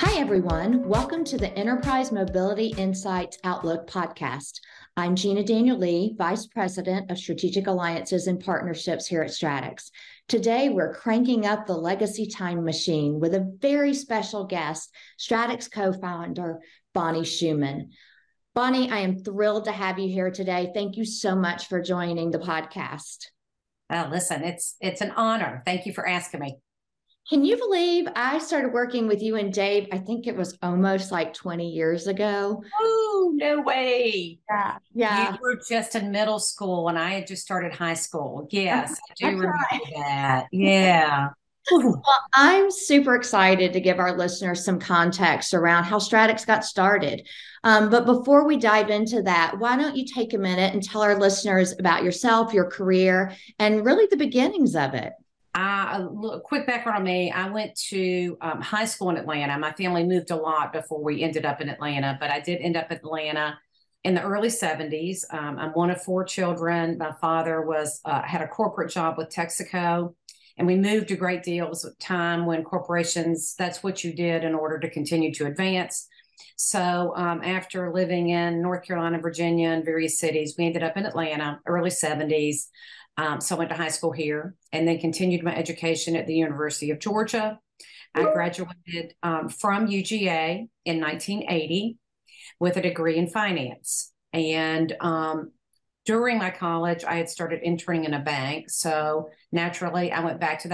Hi, everyone. Welcome to the Enterprise Mobility Insights Outlook podcast. I'm Gina Daniel Lee, Vice President of Strategic Alliances and Partnerships here at Stratix. Today, we're cranking up the legacy time machine with a very special guest, Stratix co-founder Bonnie Schumann. Bonnie, I am thrilled to have you here today. Thank you so much for joining the podcast. Oh, listen, it's an honor. Thank you for asking me. Can you believe I started working with you and Dave? I think it was almost like 20 years ago. Oh, no way. Yeah. You Yeah. were just in middle school and I had just started high school. Yes, I do That's remember right. that. Yeah. Ooh. Well, I'm super excited to give our listeners some context around how Stratix got started. But before we dive into that, why don't you take a minute and tell our listeners about yourself, your career, and really the beginnings of it? Quick background on me. I went to high school in Atlanta. My family moved a lot before we ended up in Atlanta, but I did end up in Atlanta in the early 70s. I'm one of four children. My father had a corporate job with Texaco, and we moved a great deal. It was a time when corporations, that's what you did in order to continue to advance. So after living in North Carolina, Virginia, and various cities, we ended up in Atlanta, early 70s. So I went to high school here and then continued my education at the University of Georgia. I graduated from UGA in 1980 with a degree in finance. And during my college, I had started interning in a bank. So naturally, I went back to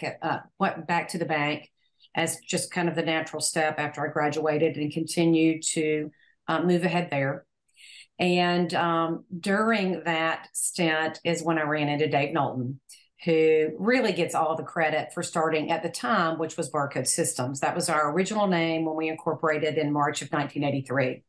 the bank as just kind of the natural step after I graduated and continued to move ahead there. And during that stint is when I ran into Dave Knowlton, who really gets all the credit for starting at the time, which was Barcode Systems. That was our original name when we incorporated in March of 1983.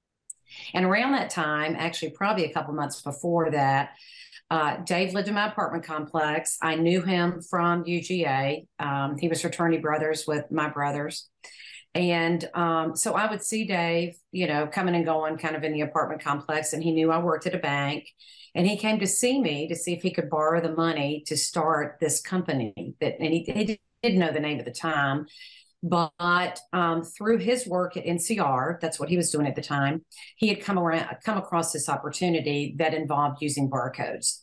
And around that time, actually probably a couple months before that, Dave lived in my apartment complex. I knew him from UGA. He was fraternity brothers with my brothers. And so I would see Dave, coming and going kind of in the apartment complex. And he knew I worked at a bank. And he came to see me to see if he could borrow the money to start this company. And he didn't know the name at the time. But through his work at NCR, that's what he was doing at the time, he had come across this opportunity that involved using barcodes.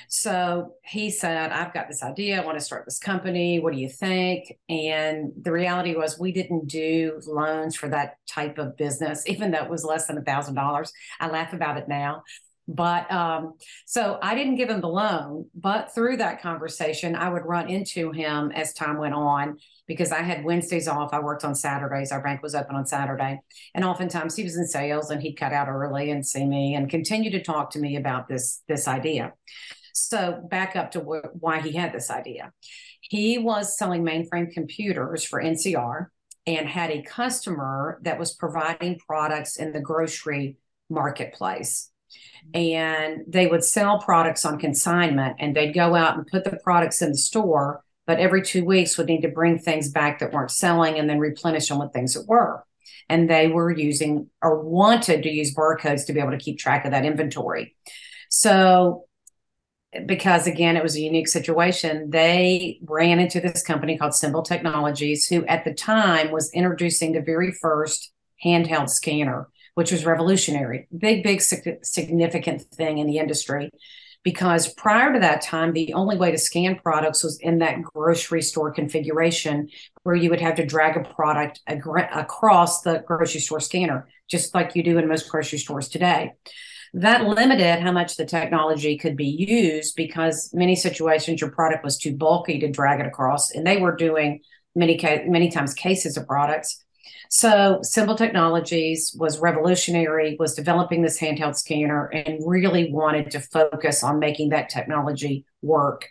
So he said, I've got this idea. I want to start this company. What do you think? And the reality was we didn't do loans for that type of business, even though it was less than $1,000. I laugh about it now. But so I didn't give him the loan, but through that conversation, I would run into him as time went on because I had Wednesdays off. I worked on Saturdays. Our bank was open on Saturday. And oftentimes he was in sales and he'd cut out early and see me and continue to talk to me about this idea. So back up to why he had this idea. He was selling mainframe computers for NCR and had a customer that was providing products in the grocery marketplace. And they would sell products on consignment and they'd go out and put the products in the store, but every 2 weeks would need to bring things back that weren't selling and then replenish them with things that were. And they were using or wanted to use barcodes to be able to keep track of that inventory. So because again, it was a unique situation, they ran into this company called Symbol Technologies, who at the time was introducing the very first handheld scanner, which was revolutionary, big, significant thing in the industry. Because prior to that time, the only way to scan products was in that grocery store configuration where you would have to drag a product across the grocery store scanner, just like you do in most grocery stores today. That limited how much the technology could be used because many situations your product was too bulky to drag it across, and they were doing many times cases of products. So Symbol Technologies was revolutionary, was developing this handheld scanner and really wanted to focus on making that technology work.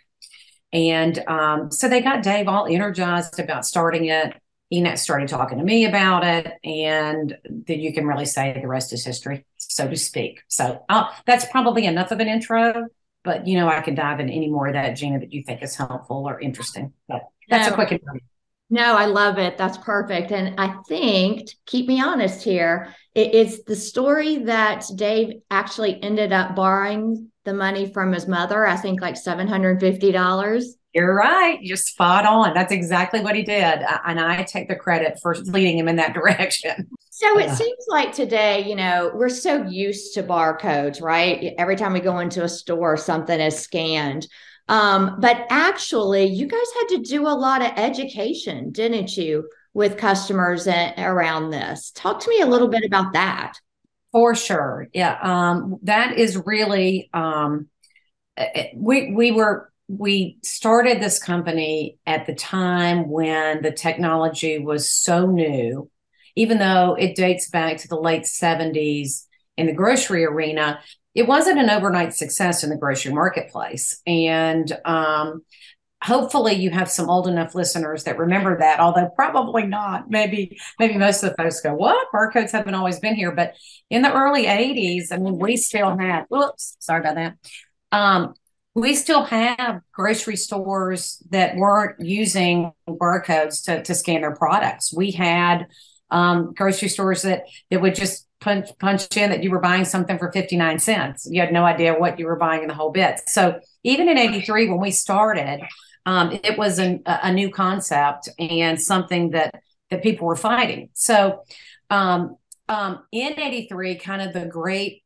And so they got Dave all energized about starting it. He started talking to me about it, and then you can really say the rest is history, so to speak. So that's probably enough of an intro, but I can dive into any more of that, Gina, that you think is helpful or interesting. But that's a No, quick intro. no, I love it. That's perfect. And I think, keep me honest here, it's the story that Dave actually ended up borrowing the money from his mother, I think like $750. You're right. You're spot on. That's exactly what he did. And I take the credit for leading him in that direction. So it seems like today, we're so used to barcodes, right? Every time we go into a store, something is scanned. But actually, you guys had to do a lot of education, didn't you, with customers around this? Talk to me a little bit about that. For sure. Yeah. That is really, we started this company at the time when the technology was so new, even though it dates back to the late 70s in the grocery arena. It wasn't an overnight success in the grocery marketplace. And hopefully you have some old enough listeners that remember that, although probably not. Maybe most of the folks go, what? Barcodes haven't always been here. But in the early 80s, I mean, we still had, whoops, sorry about that. We still have grocery stores that weren't using barcodes to scan their products. We had grocery stores that would just punch in that you were buying something for 59 cents. You had no idea what you were buying in the whole bit. So even in 83, when we started, it was a new concept and something that people were fighting. So in 83, kind of the great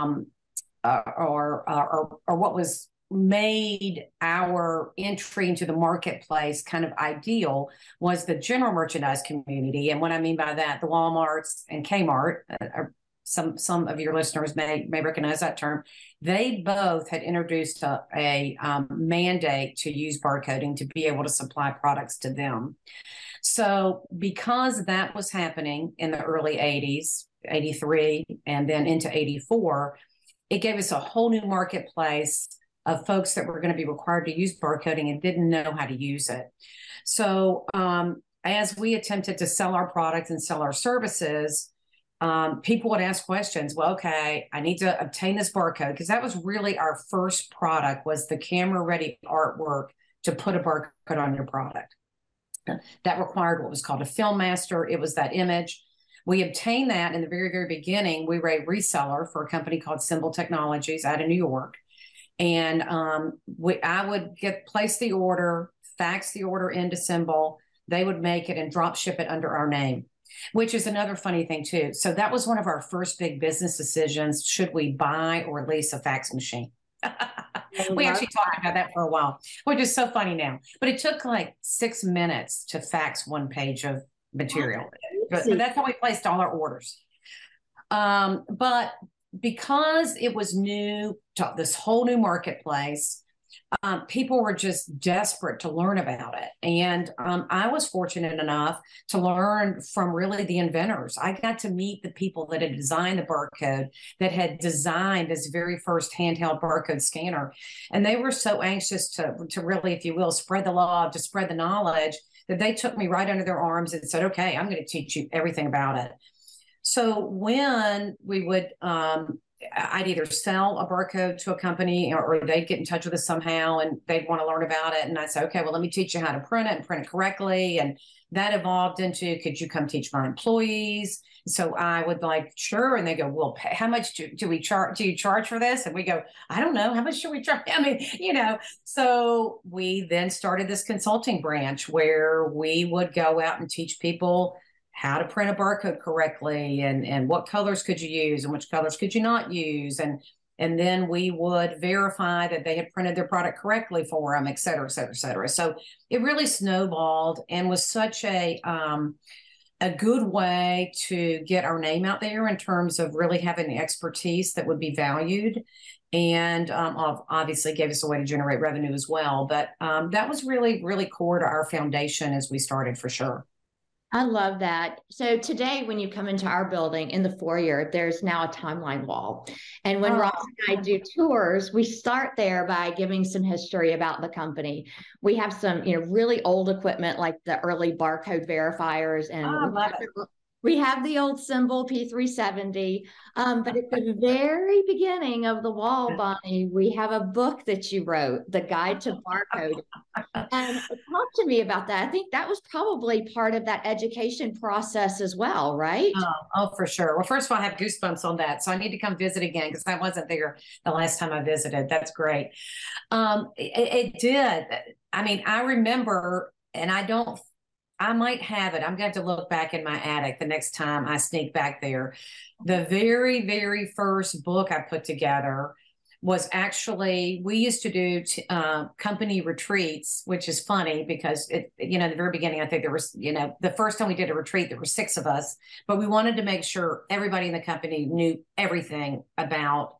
or what was made our entry into the marketplace kind of ideal was the general merchandise community. And what I mean by that, the Walmarts and Kmart, some of your listeners may recognize that term. They both had introduced a mandate to use barcoding to be able to supply products to them. So because that was happening in the early 80s, 83, and then into 84, it gave us a whole new marketplace of folks that were going to be required to use barcoding and didn't know how to use it. So as we attempted to sell our products and sell our services, people would ask questions. Well, okay, I need to obtain this barcode, because that was really our first product, was the camera-ready artwork to put a barcode on your product. That required what was called a film master. It was that image. We obtained that in the very, very beginning. We were a reseller for a company called Symbol Technologies out of New York. And I would place the order, fax the order into Symbol. They would make it and drop ship it under our name, which is another funny thing too. So that was one of our first big business decisions. Should we buy or lease a fax machine? We actually talked about that for a while, which is so funny now. But it took like 6 minutes to fax one page of material. But that's how we placed all our orders. But because it was new to this whole new marketplace, people were just desperate to learn about it. And I was fortunate enough to learn from really the inventors. I got to meet the people that had designed the barcode, that had designed this very first handheld barcode scanner. And they were so anxious to really, if you will, spread the love, to spread the knowledge, that they took me right under their arms and said, okay, I'm going to teach you everything about it. So when we would, I'd either sell a barcode to a company, or they'd get in touch with us somehow and they'd want to learn about it. And I'd say, okay, well, let me teach you how to print it and print it correctly. And that evolved into, could you come teach my employees? So I would like, sure. And they go, well, how much do we charge? Do you charge for this? And we go, I don't know. How much should we charge? I mean, so we then started this consulting branch where we would go out and teach people how to print a barcode correctly, and what colors could you use and which colors could you not use. And then we would verify that they had printed their product correctly for them, et cetera, et cetera, et cetera. So it really snowballed and was such a good way to get our name out there in terms of really having the expertise that would be valued. And obviously gave us a way to generate revenue as well. But that was really, really core to our foundation as we started, for sure. I love that. So today, when you come into our building in the foyer, there's now a timeline wall. And when Ross and I do tours, we start there by giving some history about the company. We have some, really old equipment like the early barcode verifiers, and we have the old Symbol P370. But at the very beginning of the wall, Bonnie, we have a book that you wrote, The Guide to Barcode. And talk to me about that. I think that was probably part of that education process as well, right? Oh, for sure. Well, first of all, I have goosebumps on that. So I need to come visit again, because I wasn't there the last time I visited. That's great. It did. I mean, I remember, and I might have it. I'm going to have to look back in my attic the next time I sneak back there. The very, very first book I put together was actually, we used to do company retreats, which is funny because in the very beginning, I think there was, the first time we did a retreat, there were 6 of us, but we wanted to make sure everybody in the company knew everything about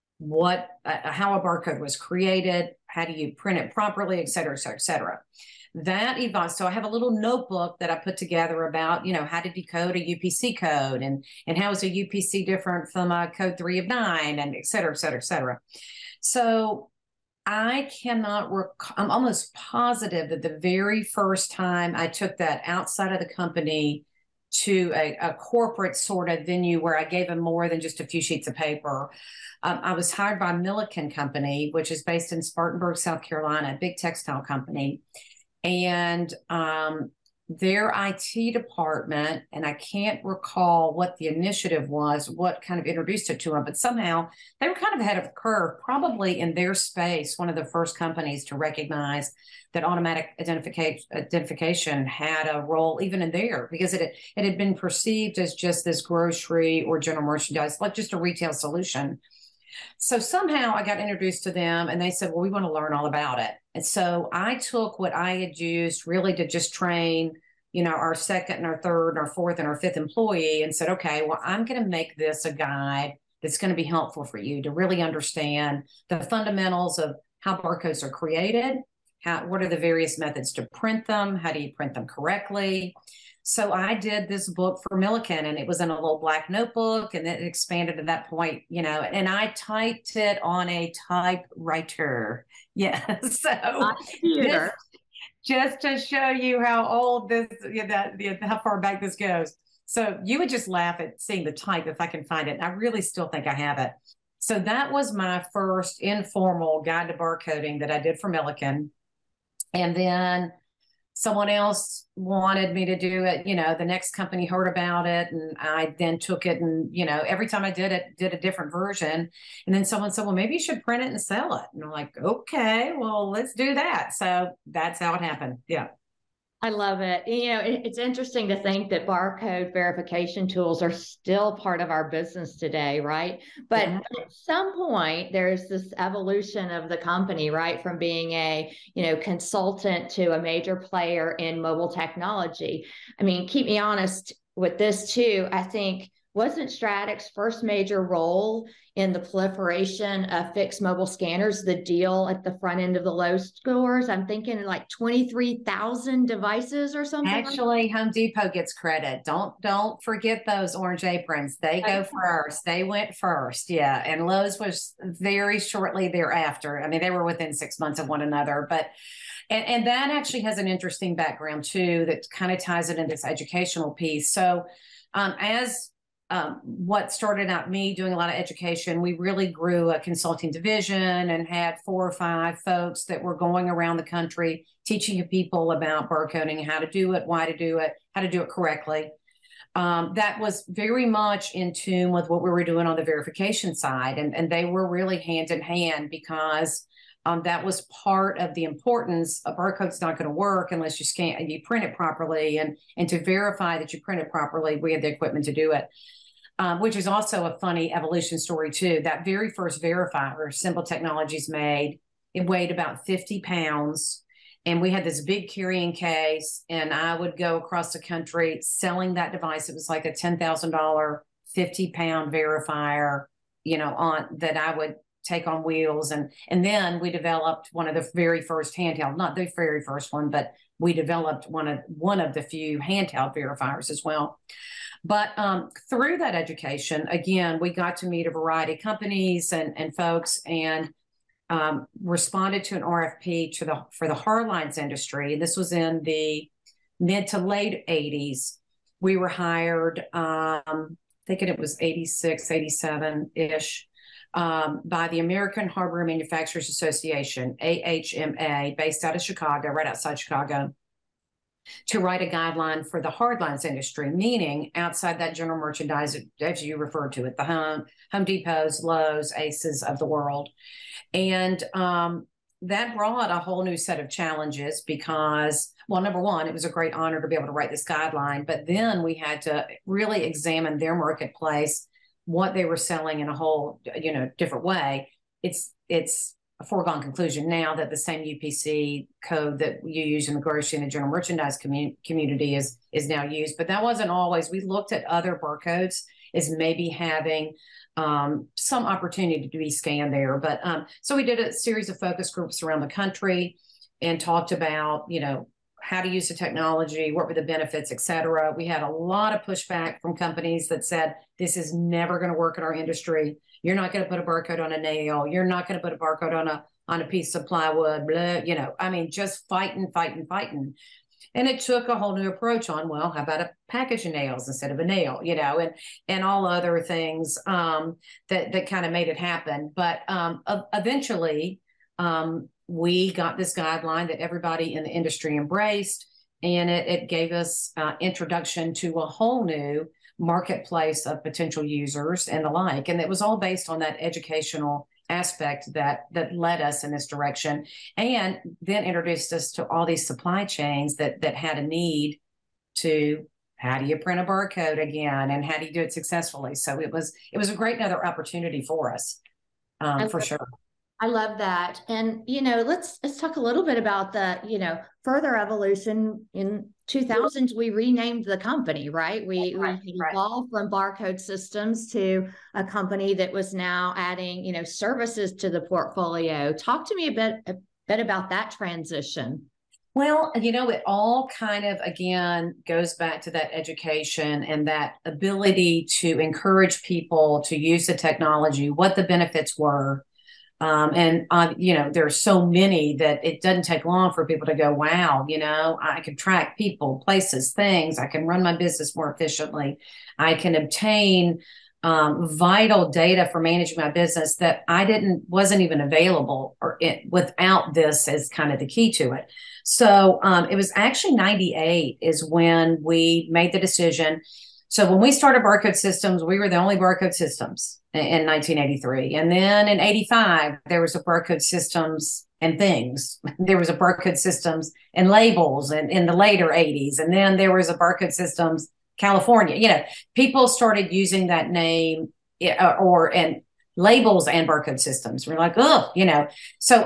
how a barcode was created, how do you print it properly, et cetera, et cetera, et cetera. That evolved. So I have a little notebook that I put together about, how to decode a UPC code and how is a UPC different from a code 3 of 9 and et cetera, et cetera, et cetera. So I cannot I'm almost positive that the very first time I took that outside of the company to a corporate sort of venue where I gave them more than just a few sheets of paper. I was hired by Milliken Company, which is based in Spartanburg, South Carolina, a big textile company. And their IT department, and I can't recall what the initiative was, what kind of introduced it to them, but somehow they were kind of ahead of the curve, probably in their space, one of the first companies to recognize that automatic identification had a role even in there, because it had been perceived as just this grocery or general merchandise, like just a retail solution. So somehow I got introduced to them and they said, well, we want to learn all about it. And so I took what I had used really to just train, our second and our third and our fourth and our fifth employee and said, okay, well, I'm going to make this a guide that's going to be helpful for you to really understand the fundamentals of how barcodes are created, what are the various methods to print them, how do you print them correctly. So I did this book for Milliken, and it was in a little black notebook, and it expanded at that point, and I typed it on a typewriter. Yeah. So just to show you how old this, how far back this goes. So you would just laugh at seeing the type if I can find it. And I really still think I have it. So that was my first informal guide to barcoding that I did for Milliken. And then someone else wanted me to do it. The next company heard about it, and I then took it, and every time I did a different version. And then someone said, well, maybe you should print it and sell it. And I'm like, okay, well, let's do that. So that's how it happened. Yeah. I love it. It's interesting to think that barcode verification tools are still part of our business today, right? But at some point, there's this evolution of the company, right? From being a, consultant to a major player in mobile technology. I mean, keep me honest with this too. I think, wasn't Stratix's first major role in the proliferation of fixed mobile scanners the deal at the front end of the Lowe's stores? I'm thinking like 23,000 devices or something. Actually, Home Depot gets credit. Don't forget those orange aprons. They go first. They went first. Yeah. And Lowe's was very shortly thereafter. I mean, they were within 6 months of one another, but and that actually has an interesting background too, that kind of ties it into this educational piece. So what started out me doing a lot of education, we really grew a consulting division and had 4 or 5 folks that were going around the country teaching people about barcoding, how to do it, why to do it, how to do it correctly. That was very much in tune with what we were doing on the verification side. And they were really hand in hand, because that was part of the importance. A barcode's not going to work unless you print it properly. And to verify that you print it properly, we had the equipment to do it. Which is also a funny evolution story too. That very first verifier Symbol Technologies made, it weighed about 50 pounds. And we had this big carrying case, and I would go across the country selling that device. It was like a $10,000, 50-pound verifier, on that I would take on wheels. And then we developed one of the very first handheld, not the very first one, but we developed one of the few handheld verifiers as well. But through that education, again, we got to meet a variety of companies and folks, and responded to an RFP for the hardlines industry. This was in the mid to late 80s. We were hired, thinking it was 86, 87-ish, by the American Hardware Manufacturers Association, AHMA, based out of Chicago, right outside Chicago, to write a guideline for the hardlines industry, meaning outside that general merchandise, as you referred to it, the Home Depots, Lowe's, Aces of the world. And that brought a whole new set of challenges because, well, number one, it was a great honor to be able to write this guideline, but then we had to really examine their marketplace, what they were selling in a whole, different way. It's a foregone conclusion now that the same UPC code that you use in the grocery and the general merchandise community is now used, but that wasn't always. We looked at other barcodes as maybe having some opportunity to be scanned there. But so we did a series of focus groups around the country and talked about, how to use the technology, what were the benefits, et cetera. We had a lot of pushback from companies that said, this is never going to work in our industry. You're not going to put a barcode on a nail. You're not going to put a barcode on a piece of plywood, blah, just fighting. And it took a whole new approach on, well, how about a package of nails instead of a nail, and all other things that kind of made it happen. But eventually, we got this guideline that everybody in the industry embraced, and it gave us introduction to a whole new marketplace of potential users and the like. And it was all based on that educational aspect that led us in this direction, and then introduced us to all these supply chains that had a need to, how do you print a barcode again, and how do you do it successfully? So it was a great another opportunity for us, for sure. I love that. And, let's talk a little bit about the, further evolution. In 2000s, we renamed the company, right? We evolved from Barcode Systems to a company that was now adding, services to the portfolio. Talk to me a bit about that transition. Well, it all kind of, again, goes back to that education and that ability to encourage people to use the technology, what the benefits were. There are so many that it doesn't take long for people to go, wow, I can track people, places, things. I can run my business more efficiently. I can obtain vital data for managing my business that wasn't even available without this as kind of the key to it. So it was actually 98 is when we made the decision. So when we started Barcode Systems, we were the only Barcode Systems in 1983. And then in 85, there was a Barcode Systems and Things. There was a Barcode Systems and Labels in the later 80s. And then there was a Barcode Systems California. People started using that name and Labels and Barcode Systems. We're like, So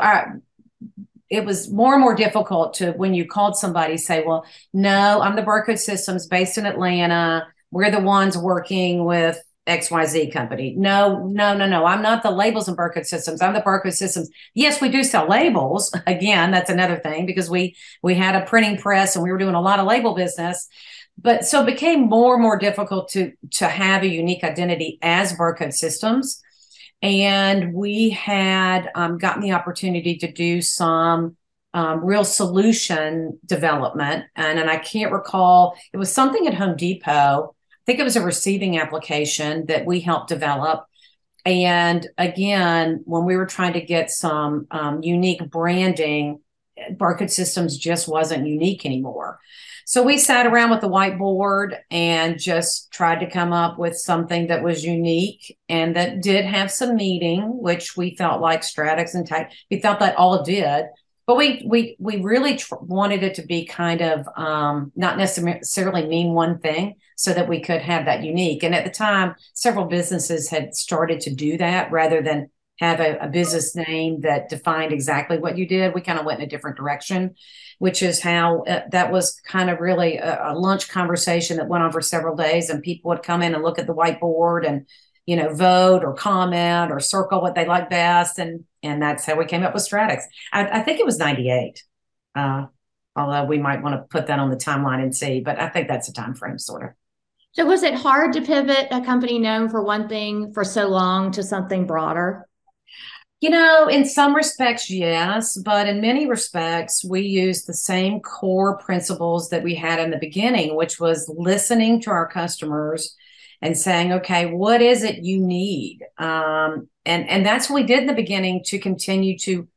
it was more and more difficult to, when you called somebody, say, well, no, I'm the Barcode Systems based in Atlanta. We're the ones working with XYZ company. No. I'm not the Labels and Barcode Systems. I'm the Barcode Systems. Yes, we do sell labels. Again, that's another thing, because we had a printing press and we were doing a lot of label business. But so it became more and more difficult to have a unique identity as Barcode Systems. And we had gotten the opportunity to do some real solution development. And I can't recall, it was something at Home Depot. I think it was a receiving application that we helped develop. And again, when we were trying to get some unique branding, Barcode Systems just wasn't unique anymore. So we sat around with the whiteboard and just tried to come up with something that was unique and that did have some meaning, which we felt like Stratix and Tech, we felt that all did. But we really wanted it to be kind of not necessarily mean one thing, so that we could have that unique. And at the time, several businesses had started to do that rather than have a business name that defined exactly what you did. We kind of went in a different direction, which is how that was kind of really a lunch conversation that went on for several days, and people would come in and look at the whiteboard and vote or comment or circle what they like best. And that's how we came up with Stratix. I think it was 98, although we might want to put that on the timeline and see, but I think that's a time frame sort of. So was it hard to pivot a company known for one thing for so long to something broader? In some respects, yes, but in many respects, we used the same core principles that we had in the beginning, which was listening to our customers and saying, okay, what is it you need? And that's what we did in the beginning to continue to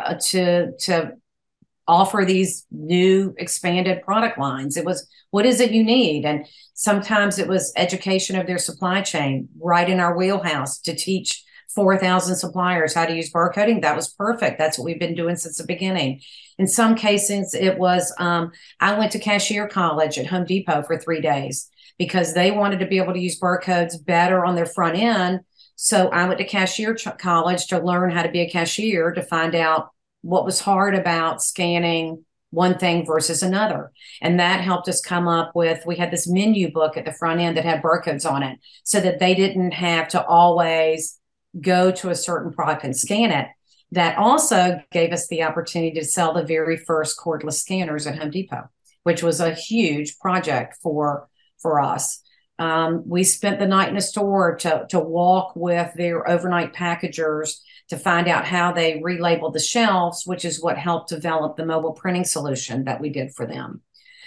offer these new expanded product lines. It was, what is it you need? And sometimes it was education of their supply chain, right in our wheelhouse, to teach 4,000 suppliers how to use barcoding. That was perfect. That's what we've been doing since the beginning. In some cases, it was, I went to cashier college at Home Depot for 3 days because they wanted to be able to use barcodes better on their front end. So I went to cashier college to learn how to be a cashier, to find out what was hard about scanning one thing versus another. And that helped us come up with, we had this menu book at the front end that had barcodes on it so that they didn't have to always go to a certain product and scan it. That also gave us the opportunity to sell the very first cordless scanners at Home Depot, which was a huge project for us. We spent the night in a store to walk with their overnight packagers to find out how they relabeled the shelves, which is what helped develop the mobile printing solution that we did for them.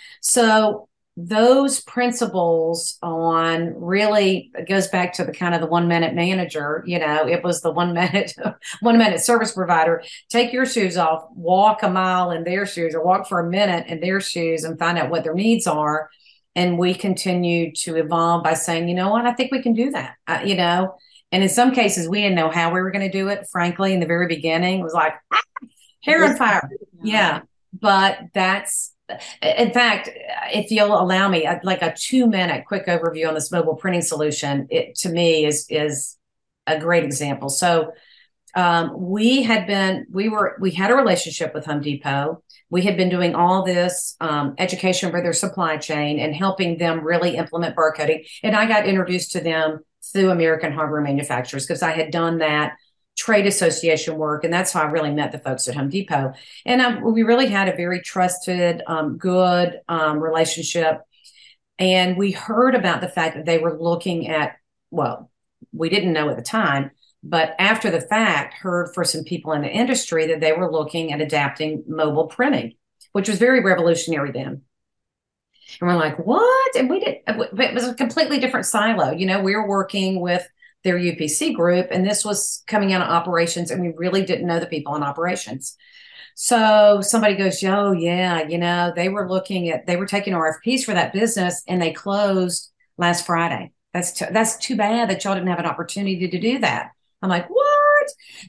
So those principles on really, it goes back to the kind of the 1 minute manager, it was the 1 minute, 1 minute service provider. Take your shoes off, walk a mile in their shoes, or walk for a minute in their shoes and find out what their needs are. And we continue to evolve by saying, you know what, I think we can do that, And in some cases, we didn't know how we were going to do it. Frankly, in the very beginning, it was like, hair on fire. Yeah. But that's, in fact, if you'll allow me, like a 2-minute quick overview on this mobile printing solution, it to me is a great example. So we had a relationship with Home Depot. We had been doing all this education for their supply chain and helping them really implement barcoding. And I got introduced to them through American Hardware Manufacturers because I had done that trade association work. And that's how I really met the folks at Home Depot. And we really had a very trusted, good relationship. And we heard about the fact that they were looking at, well, we didn't know at the time, but after the fact, heard for some people in the industry that they were looking at adapting mobile printing, which was very revolutionary then. And we're like, what? And it was a completely different silo. We were working with their UPC group, and this was coming out of operations, and we really didn't know the people in operations. So somebody goes, oh, yeah, they were taking RFPs for that business, and they closed last Friday. That's too bad that y'all didn't have an opportunity to do that. I'm like, what?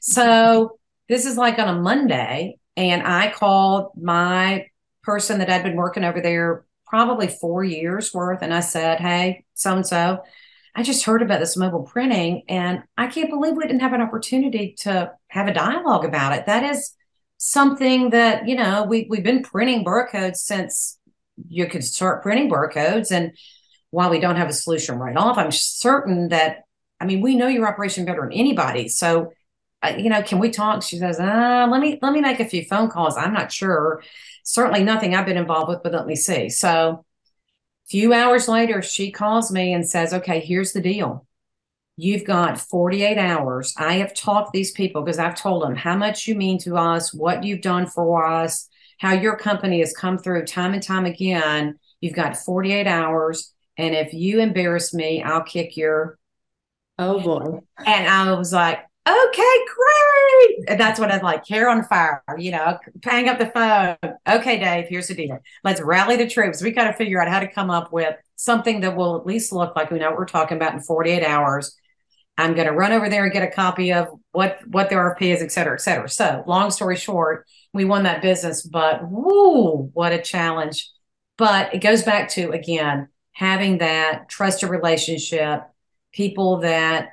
So this is like on a Monday, and I called my person that I'd been working over there probably 4 years worth. And I said, hey, so-and-so, I just heard about this mobile printing, and I can't believe we didn't have an opportunity to have a dialogue about it. That is something that, we've been printing barcodes since you could start printing barcodes. And while we don't have a solution right off, I'm certain that, we know your operation better than anybody. So, can we talk? She says, let me make a few phone calls. I'm not sure. Certainly nothing I've been involved with, but let me see. So a few hours later, she calls me and says, okay, here's the deal. You've got 48 hours. I have talked to these people because I've told them how much you mean to us, what you've done for us, how your company has come through time and time again. You've got 48 hours. And if you embarrass me, I'll kick your... Oh, boy. And I was like, okay, great. And that's when I was like, hair on fire, hang up the phone. Okay, Dave, here's the deal. Let's rally the troops. We got to figure out how to come up with something that will at least look like we know what we're talking about in 48 hours. I'm going to run over there and get a copy of what the RFP is, et cetera, et cetera. So long story short, we won that business, but whoo, what a challenge. But it goes back to, again, having that trusted relationship, people that,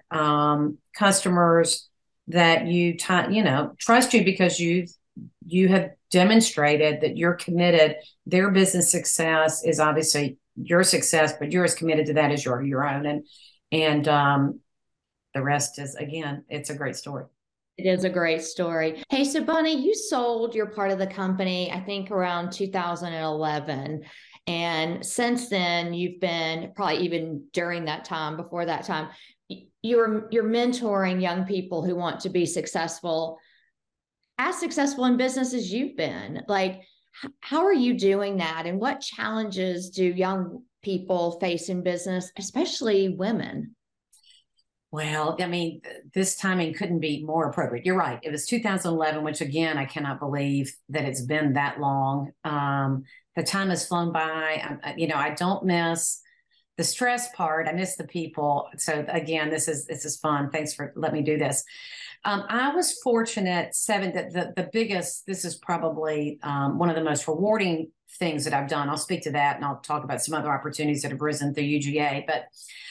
customers that trust you because you have demonstrated that you're committed. Their business success is obviously your success, but you're as committed to that as your own. And the rest is, again, it's a great story. It is a great story. Hey, so Bonnie, you sold your part of the company, I think around 2011. And since then, you've been, probably even during that time, before that time, you're mentoring young people who want to be successful, as successful in business as you've been. Like, how are you doing that? And what challenges do young people face in business, especially women? Well, this timing couldn't be more appropriate. You're right. It was 2011, which, again, I cannot believe that it's been that long. The time has flown by. I don't miss the stress part, I miss the people. So again, this is fun. Thanks for letting me do this. I was fortunate the biggest, this is probably one of the most rewarding things that I've done. I'll speak to that and I'll talk about some other opportunities that have risen through UGA. But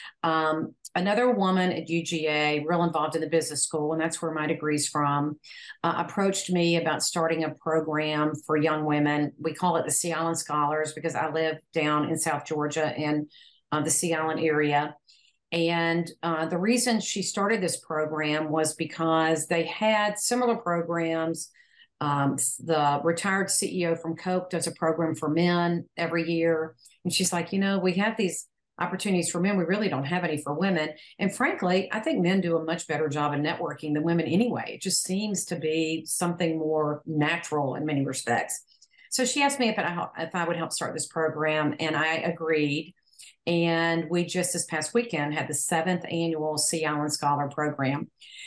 another woman at UGA, real involved in the business school, and that's where my degree's from, approached me about starting a program for young women. We call it the Sea Island Scholars because I live down in South Georgia in the Sea Island area. And the reason she started this program was because they had similar programs. The retired CEO from Coke does a program for men every year. And she's like, we have these opportunities for men. We really don't have any for women. And frankly, I think men do a much better job of networking than women anyway. It just seems to be something more natural in many respects. So she asked me if I would help start this program, and I agreed. And we just this past weekend had the 7th annual Sea Island Scholar Program.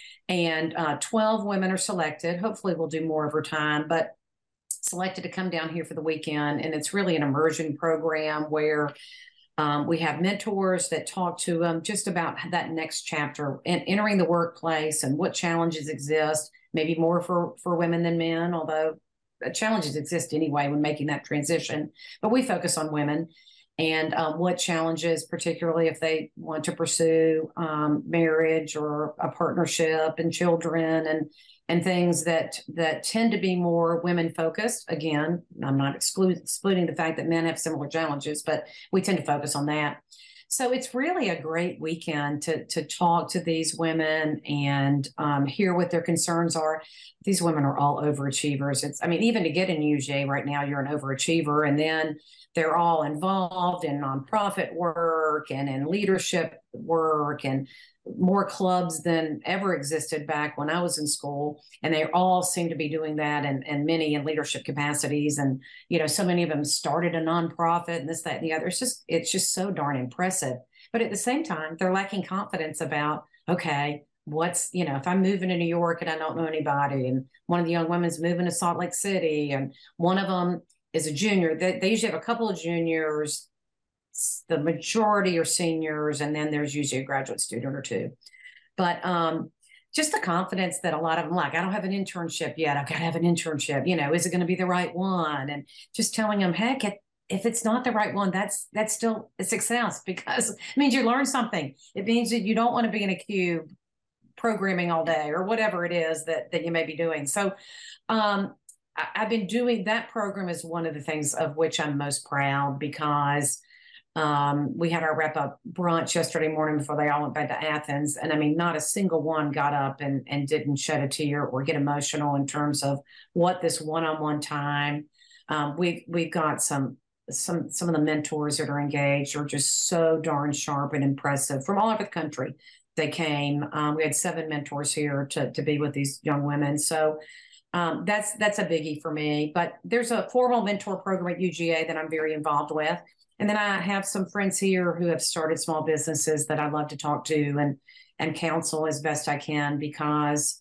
And 12 women are selected. Hopefully we'll do more over time, but selected to come down here for the weekend. And it's really an immersion program where we have mentors that talk to them just about that next chapter and entering the workplace and what challenges exist, maybe more for women than men, although challenges exist anyway when making that transition. But we focus on women and what challenges, particularly if they want to pursue marriage or a partnership and children and things that tend to be more women focused. Again, I'm not excluding the fact that men have similar challenges, but we tend to focus on that. So it's really a great weekend to talk to these women and hear what their concerns are. These women are all overachievers. Even to get in UGA right now, you're an overachiever, and then they're all involved in nonprofit work and in leadership work and more clubs than ever existed back when I was in school. And they all seem to be doing that, and many in leadership capacities. And, so many of them started a nonprofit and this, that, and the other. It's just so darn impressive. But at the same time, they're lacking confidence about, okay, if I'm moving to New York and I don't know anybody, and one of the young women's moving to Salt Lake City, and one of them is a junior. They usually have a couple of juniors. The majority are seniors, and then there's usually a graduate student or two. But just the confidence that a lot of them I don't have an internship yet. I've got to have an internship. Is it going to be the right one? And just telling them, heck, if it's not the right one, that's still a success, because it means you learn something. It means that you don't want to be in a cube programming all day or whatever it is that you may be doing. So I've been doing that program is one of the things of which I'm most proud, because we had our wrap-up brunch yesterday morning before they all went back to Athens. And not a single one got up and didn't shed a tear or get emotional in terms of what this one-on-one time. We've got some of the mentors that are engaged are just so darn sharp and impressive from all over the country. They came. We had 7 mentors here to be with these young women. So that's a biggie for me. But there's a formal mentor program at UGA that I'm very involved with. And then I have some friends here who have started small businesses that I love to talk to and counsel as best I can, because,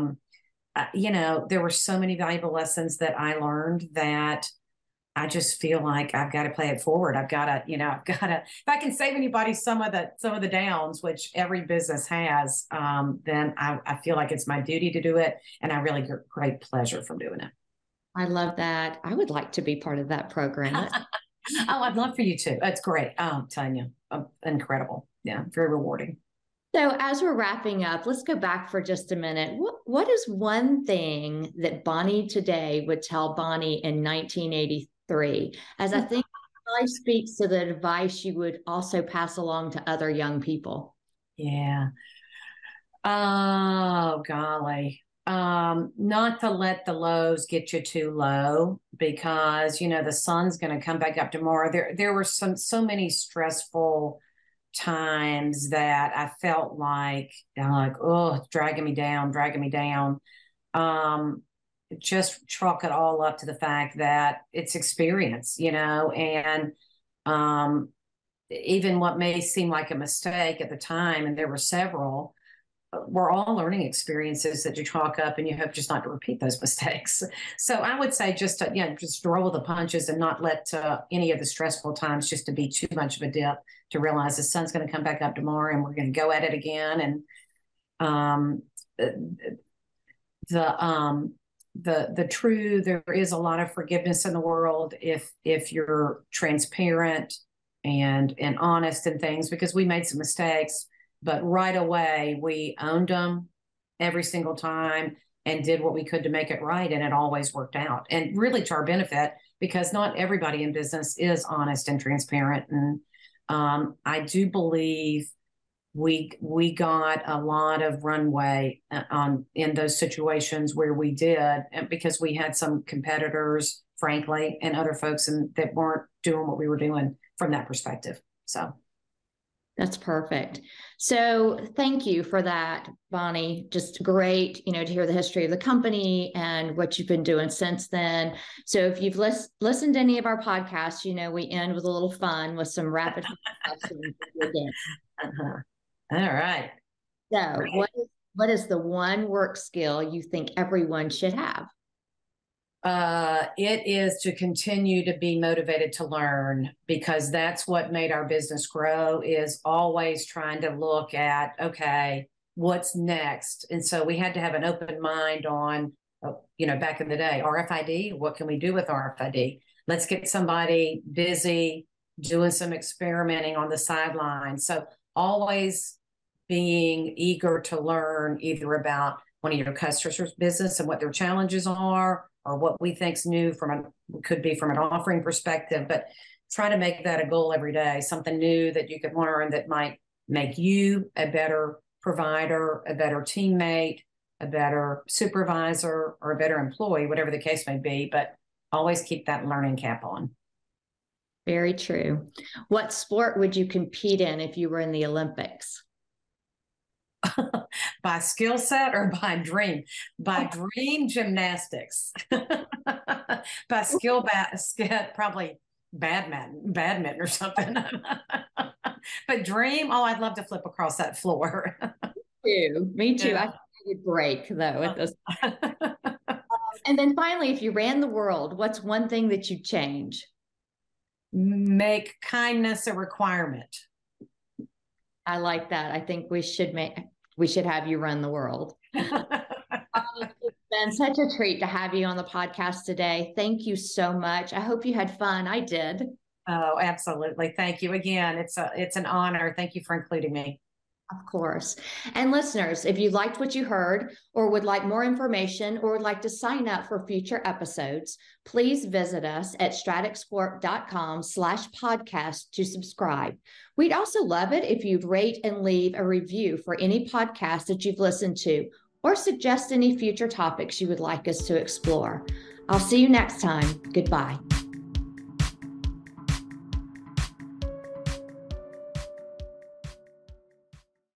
there were so many valuable lessons that I learned that I just feel like I've got to play it forward. I've got to, if I can save anybody some of the downs, which every business has, then I feel like it's my duty to do it. And I really get great pleasure from doing it. I love that. I would like to be part of that program. Oh, I'd love for you to. That's great. I'm telling you, incredible. Yeah, very rewarding. So as we're wrapping up, let's go back for just a minute. What is one thing that Bonnie today would tell Bonnie in 1983? As I think life speaks to the advice you would also pass along to other young people. Yeah. Oh, golly. Not to let the lows get you too low, because the sun's going to come back up tomorrow. There were so many stressful times that I felt like oh, it's dragging me down. Just chalk it all up to the fact that it's experience, and even what may seem like a mistake at the time, and there were several, we're all learning experiences that you chalk up, and you hope just not to repeat those mistakes. So I would say just to, just roll with the punches and not let any of the stressful times just to be too much of a dip, to realize the sun's going to come back up tomorrow and we're going to go at it again. And there is a lot of forgiveness in the world if you're transparent and honest in things, because we made some mistakes. But right away, we owned them every single time and did what we could to make it right. And it always worked out, and really to our benefit, because not everybody in business is honest and transparent. And I do believe we got a lot of runway in those situations where we did, and because we had some competitors, frankly, and other folks that weren't doing what we were doing from that perspective. So. That's perfect. So thank you for that, Bonnie. Just great, to hear the history of the company and what you've been doing since then. So if you've listened to any of our podcasts, we end with a little fun with some rapid questions. Uh-huh. All right. So what is the one work skill you think everyone should have? It is to continue to be motivated to learn, because that's what made our business grow, is always trying to look at, okay, what's next? And so we had to have an open mind on, back in the day, RFID, what can we do with RFID? Let's get somebody busy doing some experimenting on the sidelines. So always being eager to learn, either about one of your customers' business and what their challenges are, or what we think's new could be from an offering perspective, but try to make that a goal every day, something new that you could learn that might make you a better provider, a better teammate, a better supervisor, or a better employee, whatever the case may be, but always keep that learning cap on. Very true. What sport would you compete in if you were in the Olympics? By skill set or by dream? By dream, gymnastics. By skill basket, probably badminton or something. But dream, I'd love to flip across that floor. Me too. Yeah. I would break though at this. And then finally, if you ran the world, what's one thing that you'd change? Make kindness a requirement. I like that. I think we should have you run the world. It's been such a treat to have you on the podcast today. Thank you so much. I hope you had fun. I did. Oh, absolutely. Thank you again. It's an honor. Thank you for including me. Of course. And listeners, if you liked what you heard, or would like more information, or would like to sign up for future episodes, please visit us at stratixcorp.com/podcast to subscribe. We'd also love it if you'd rate and leave a review for any podcast that you've listened to, or suggest any future topics you would like us to explore. I'll see you next time. Goodbye.